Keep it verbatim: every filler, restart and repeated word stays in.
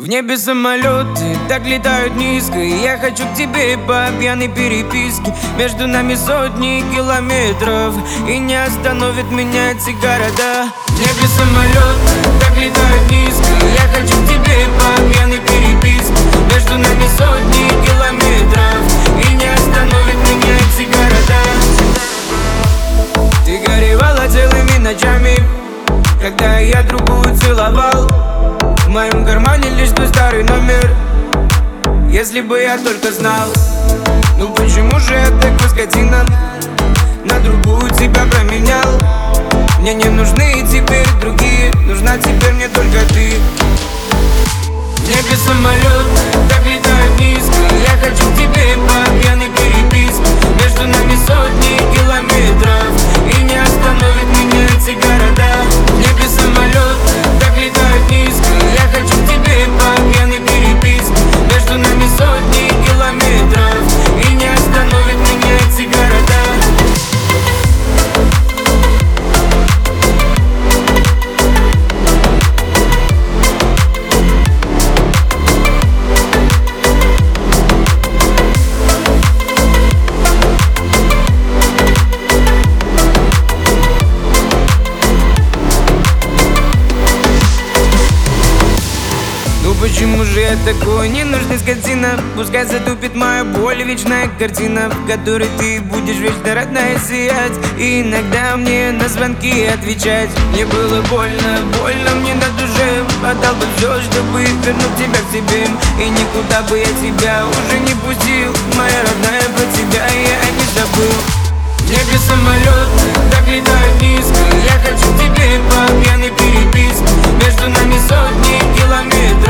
В небе самолеты так летают низко, и я хочу к тебе по пьяной переписке. Между нами сотни километров, и не остановит меня эти города. В небе самолеты так летают низко, и я хочу к тебе по пьяной переписке. Между нами сотни километров, и не остановит меня эти города. Ты горевала целыми ночами, когда я другую целовал. В моем кармане лишь твой старый номер. Если бы я только знал. Ну почему же я такой скотина, на другую тебя променял? Мне не нужны теперь другие, нужна теперь мне только ты. В небе самолет так летает низко, я хочу к тебе по пьяной переписке. Между нами сотни километров, и не остановит меня эти города. В небе самолет так летает низко, я хочу к тебе по пьяной переписке. Между нами сотни километров, и не остановит меня эти города. Почему же я такой ненужный скотина? Пускай затупит моя боль, вечная картина, в которой ты будешь вечно родная сиять, и иногда мне на звонки отвечать. Мне было больно, больно мне на душе. Отдал бы все, чтобы вернуть тебя к себе, и никуда бы я тебя уже не пустил. Моя родная, про тебя я не забыл. В небе самолет так летает низко, я хочу к тебе по пьяной переписке. Между нами сотни километров,